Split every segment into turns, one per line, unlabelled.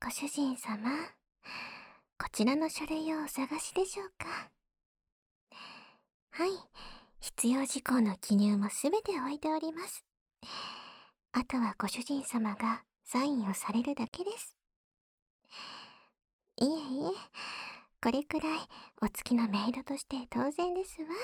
ご主人様、こちらの書類をお探しでしょうか？はい、必要事項の記入もすべて終えております。あとはご主人様がサインをされるだけです。いえいえ、これくらいお付きのメイドとして当然ですわ。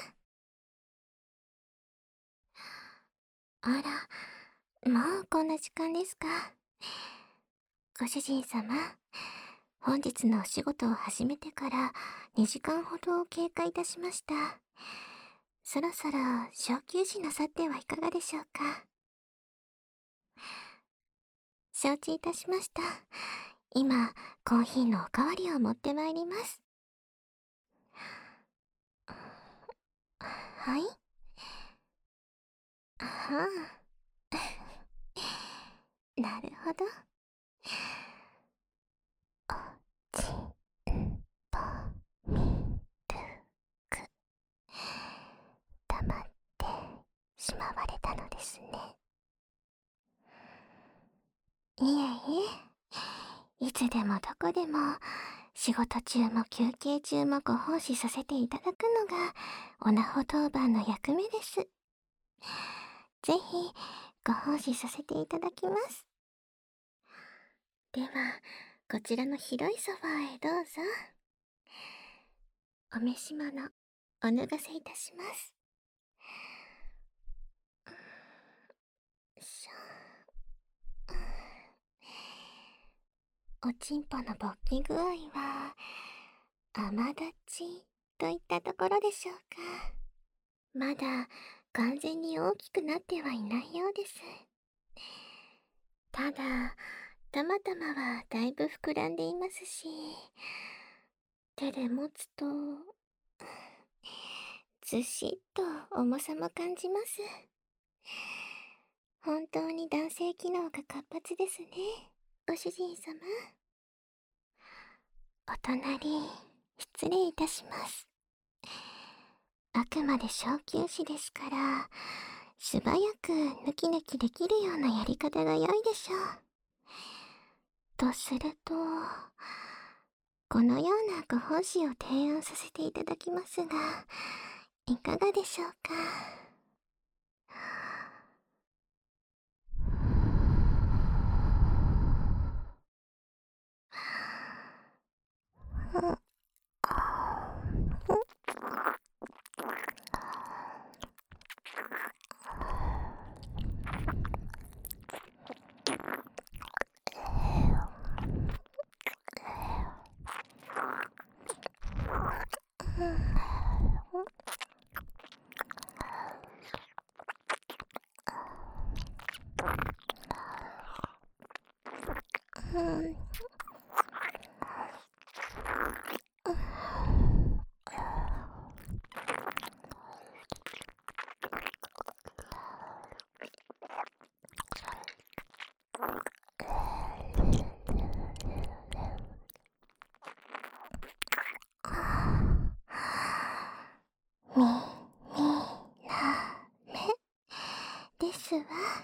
あら、もうこんな時間ですか。ご主人様、本日のお仕事を始めてから2時間ほど経過いたしました。そろそろ小休止なさってはいかがでしょうか。承知いたしました。今、コーヒーのおかわりを持ってまいります。はい。はあ。なるほど。おちんぽみるく。黙ってしまわれたのですね。いえいえ、いつでもどこでも、仕事中も休憩中もご奉仕させていただくのが、おなほ当番の役目です。ぜひ、ご奉仕させていただきます。では、こちらの広いソファーへどうぞ。お召し物、お脱がせいたします。しょ。おちんぽの勃起具合は、甘立ちといったところでしょうか。まだ完全に大きくなってはいないようです。ただ、たまたまはだいぶ膨らんでいますし、手で持つと、ずしっと重さも感じます。本当に男性機能が活発ですね、ご主人様。お隣、失礼いたします。あくまで小休止ですから、素早く抜き抜きできるようなやり方が良いでしょう。とすると、このようなご奉仕を提案させていただきますが、いかがでしょうか。み、な、め、ですわ。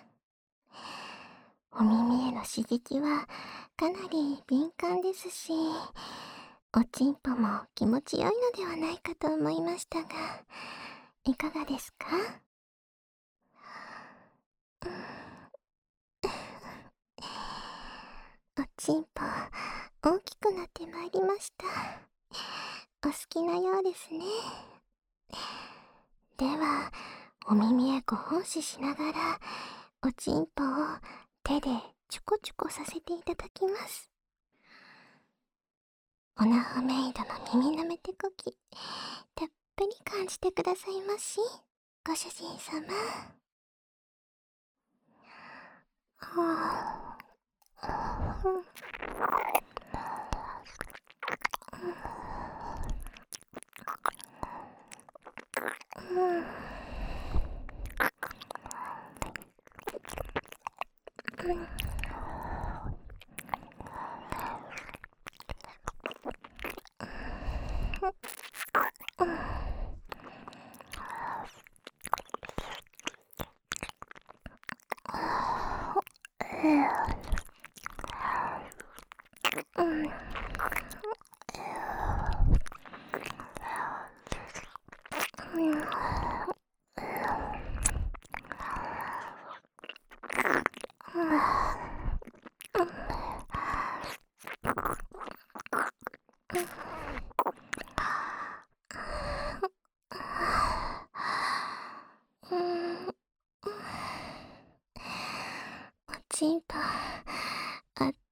お耳への刺激はかなり敏感ですし、おちんぽも気持ちよいのではないかと思いましたが、いかがですか？おちんぽ大きくなってまいりました。お好きなようですね。では、お耳へご奉仕しながら、おちんぽを手でちょこちょこさせていただきます。オナホメイドの耳なめてこき、たっぷり感じてくださいまし、ご主人様。はあ、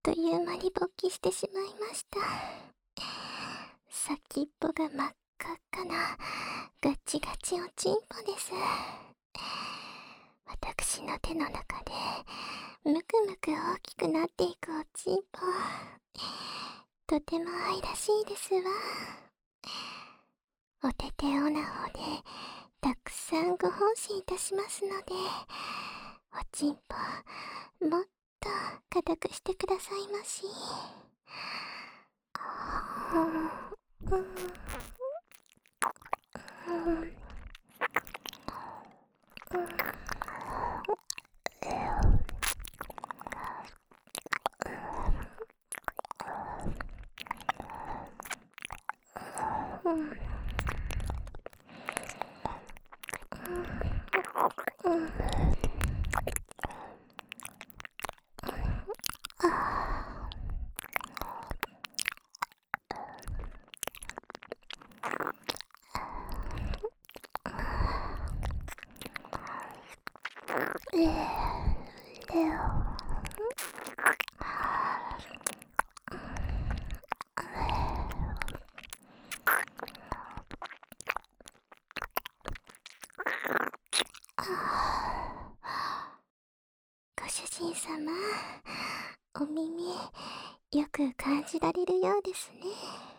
という間に勃起してしまいました。先っぽが真っ赤っかなガチガチおちんぽです。私の手の中でむくむく大きくなっていくおちんぽ、とても愛らしいですわ。お手手オナホでたくさんご奉仕いたしますので、おちんぽもっと固くしてくださいまし。ご主人様、お耳よく感じられるようですね。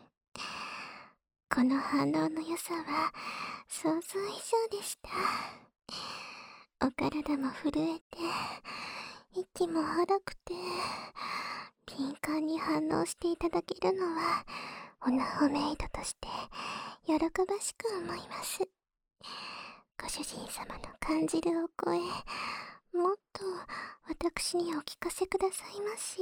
この反応の良さは想像以上でした。お体も震えて、息も荒くて、敏感に反応していただけるのはオナホメイドとして喜ばしく思います。ご主人様の感じるお声、もっと私にお聞かせくださいまし。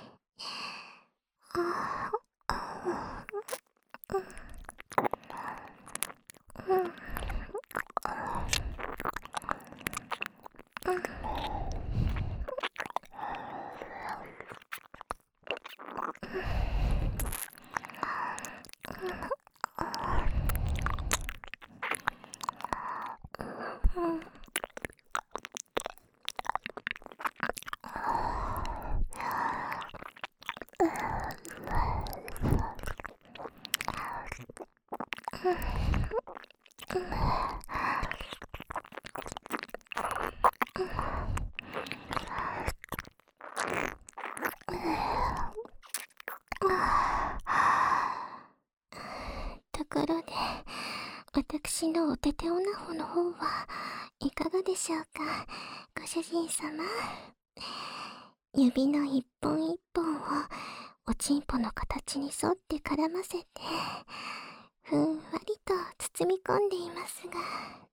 ところで、私のお手手オナホの方はいかがでしょうか、ご主人様。指の一本一本をおちんぽの形に沿って絡ませて、ふんわりと包み込んでいますが、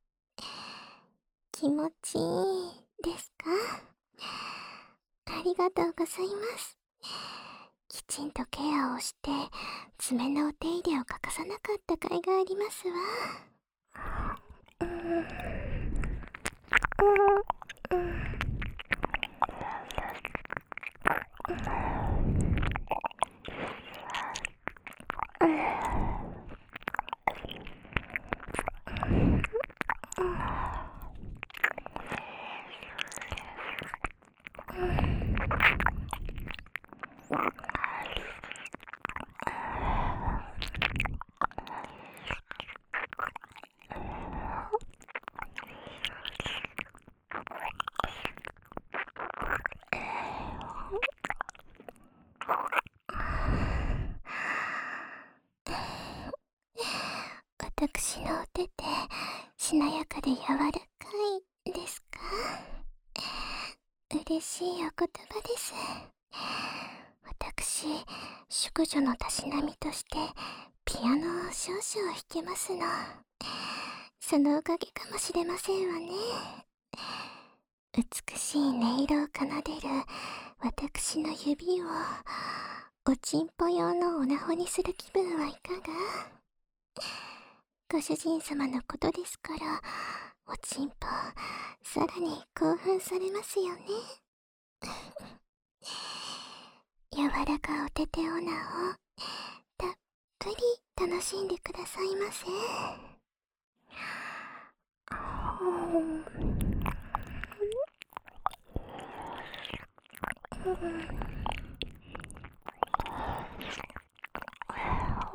気持ちいいですか？ありがとうございます。きちんとケアをして爪のお手入れを欠かさなかった甲斐がありますわ。私のお手手、しなやかで柔らかいですか？嬉しいお言葉です。私、淑女のたしなみとしてピアノを少々弾けますの。そのおかげかもしれませんわね。美しい音色を奏でる私の指をおちんぽ用のオナホにする気分はいかが？ご主人様のことですから、おちんぽさらに興奮されますよね。柔らかお手手オナをたっぷり楽しんでくださいませ。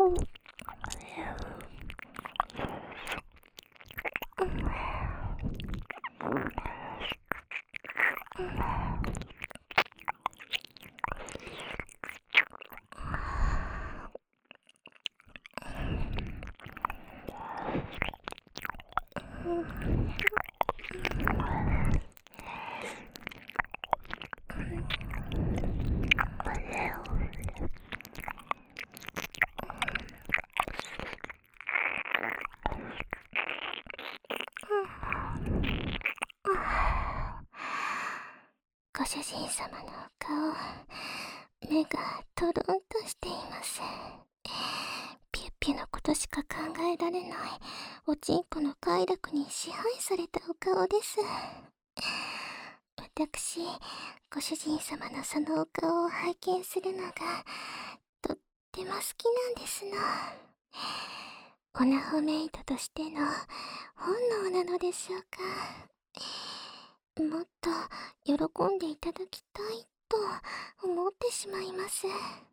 ご主人様のお顔、目がトロンとしています。ピュッピュのことしか考えられないおちんぽの快楽に支配されたお顔です。私、ご主人様のそのお顔を拝見するのがとっても好きなんですの。オナホメイトとしての本能なのでしょうか。もっと喜んでいただきたいと思ってしまいます。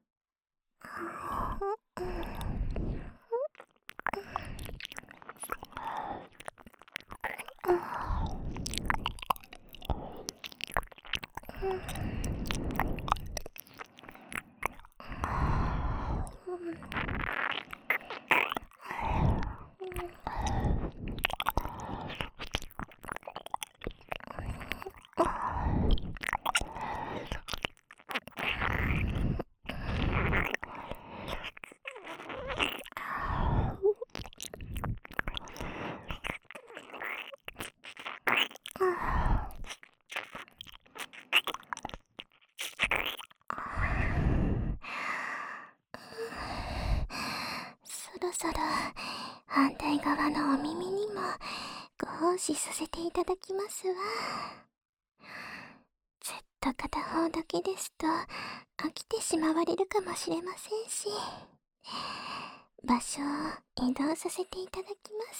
そろそろ反対側のお耳にもご奉仕させていただきますわ。ずっと片方だけですと飽きてしまわれるかもしれませんし、場所を移動させていただきます。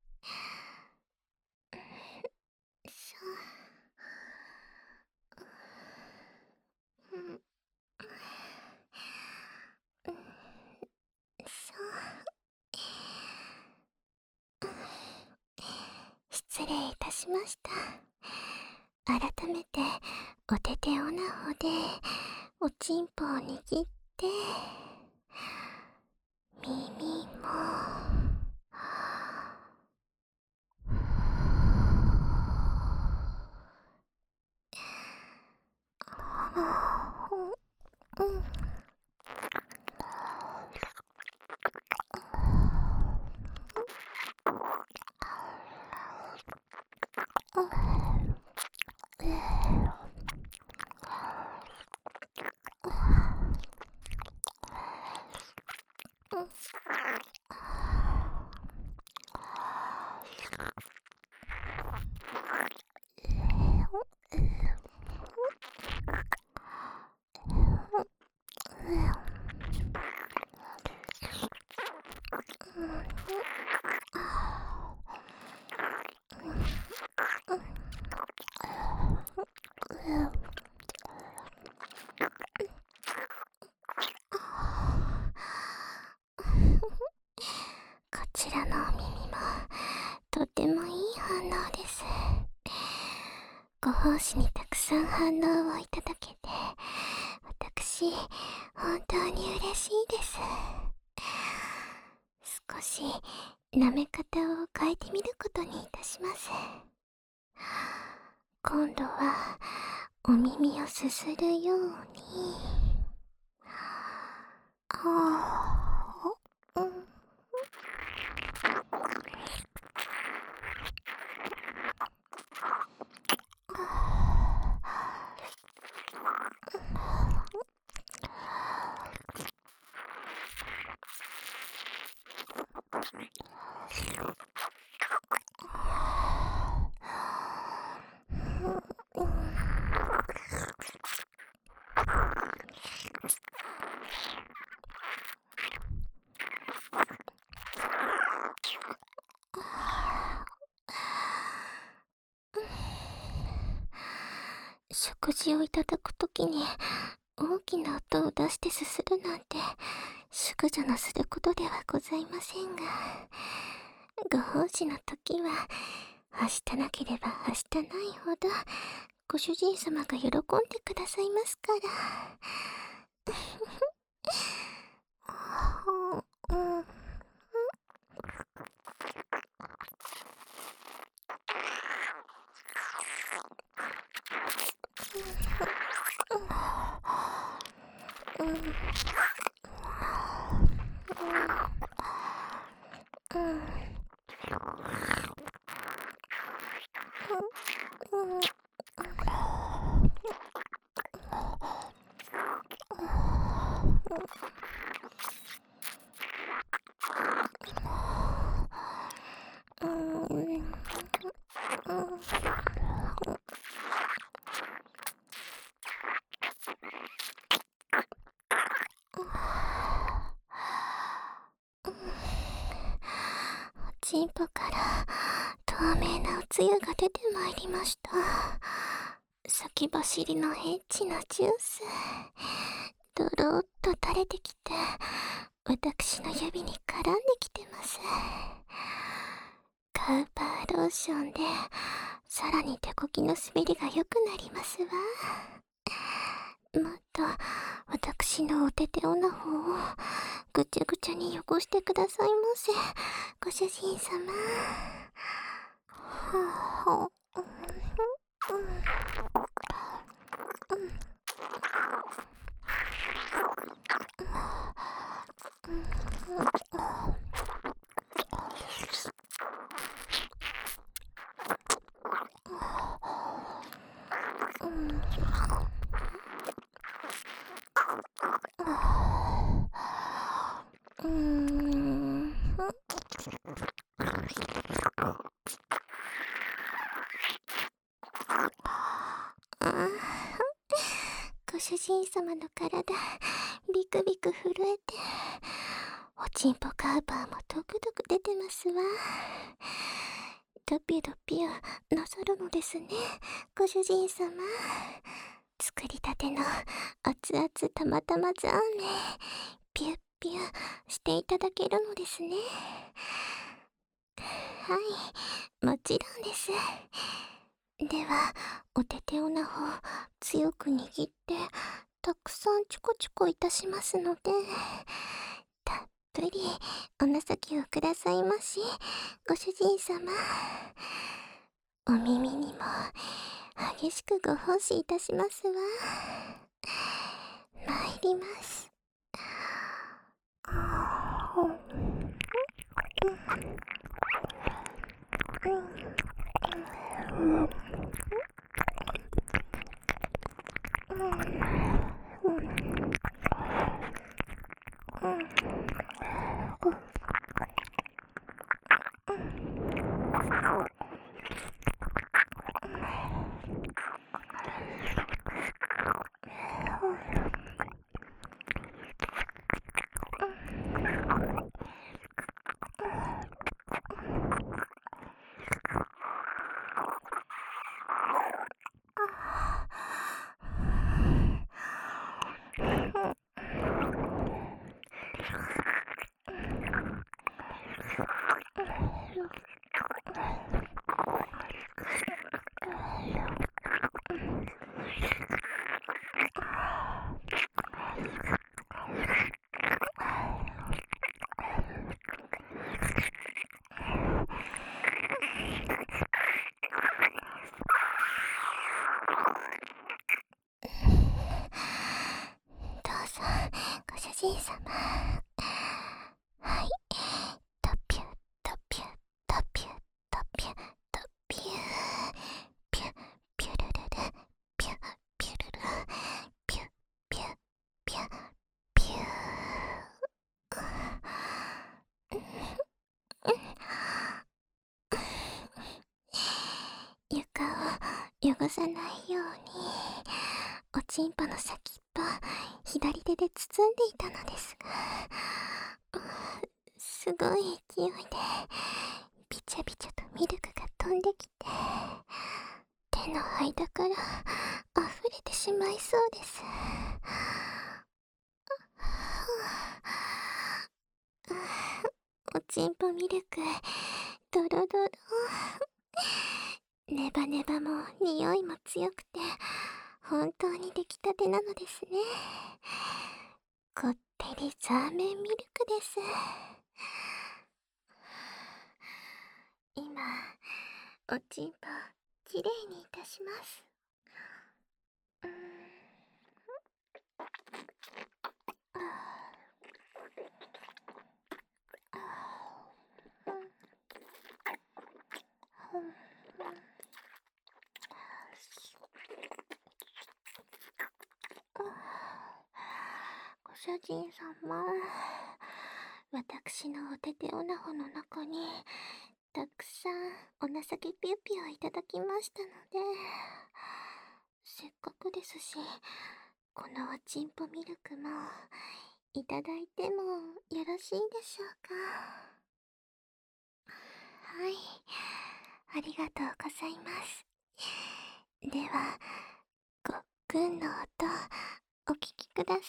しょ、うん、しょ、失礼いたしました。改めてお手手オナホでおちんぽを握って耳もうん、こちらのお耳もとてもいい反応です。ご奉仕にたくさん反応をいただけて、私、本当に嬉しいです。少し、舐め方を変えてみることにいたします。今度は、お耳をすするように、うん、食事をいただくときに大きな音を出してすするなんて淑女のすることではございませんが、ご奉仕の時ははしたなければはしたないほどご主人様が喜んでくださいますから。うん。うん。うん。チンポから透明なおつゆが出てまいりました。先走りのエッチなジュース、ドローっと垂れてきて私の指に絡んできてます。カウパーローションでさらに手こきの滑りが良くなりますわ。もっと私のお手手オナホをぐちゃぐちゃに汚してくださいませ、ご主人様。ご主人様の体ビクビク震えて、おちんぽカウパーもドクドク出てますわ。ドピュドピュなさるのですね、ご主人様。作りたての熱々たまたまザーメンピュッピュしていただけるのですね。はい、もちろんです。ではお手手オナホ強く握ってたくさんチコチコいたしますので、たっぷりお情けをくださいまし、ご主人様。お耳にも激しくご奉仕いたしますわ。参ります。どうぞご主人様。はい、トピュトピュトピュトピュトピュピュピュルルルピュピュルルピュピュピュピュ床を汚さないようにおちんぽの先っぽ左手で包んでいたのですが、すごい勢いでビチャビチャとミルクが飛んできて、 手の間から溢れてしまいそうです。おちんぽミルク、ドロドロ。ネバネバも匂いも強くて、本当に出来たてなのですね。こってりザーメンミルクです。今、おちんぽきれいにいたします。うーん。ご主人様、私のお手手オナホの中にたくさんお情けピューピューをいただきましたので、せっかくですし、このおちんぽミルクもいただいてもよろしいでしょうか。はい、ありがとうございます。では、ごっくんの音、お聞きください。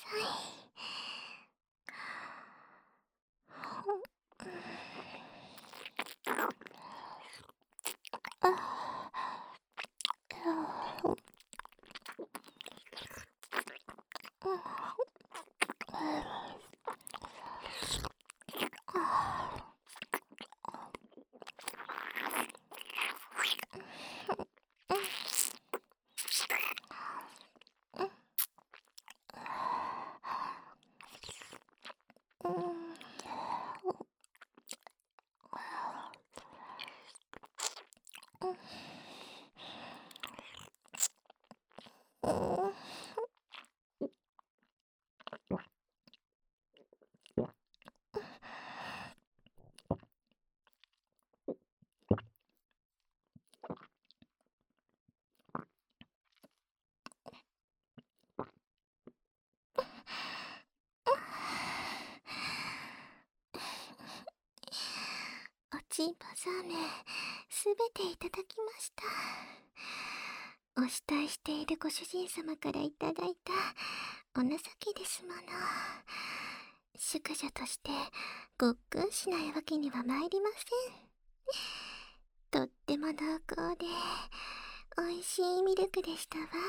おちんぽザーメン、すべていただきました。お慕いしているご主人様からいただいたお情けですもの。淑女としてごっくんしないわけには参りません。とっても濃厚で美味しいミルクでしたわ。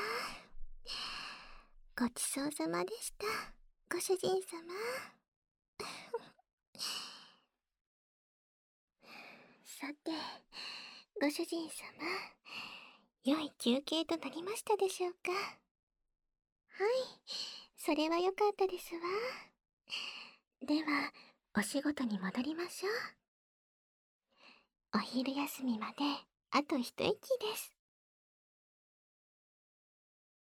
ごちそうさまでした、ご主人様。さて、ご主人様、良い休憩となりましたでしょうか。はい、それは良かったですわ。では、お仕事に戻りましょう。お昼休みまであと一息です。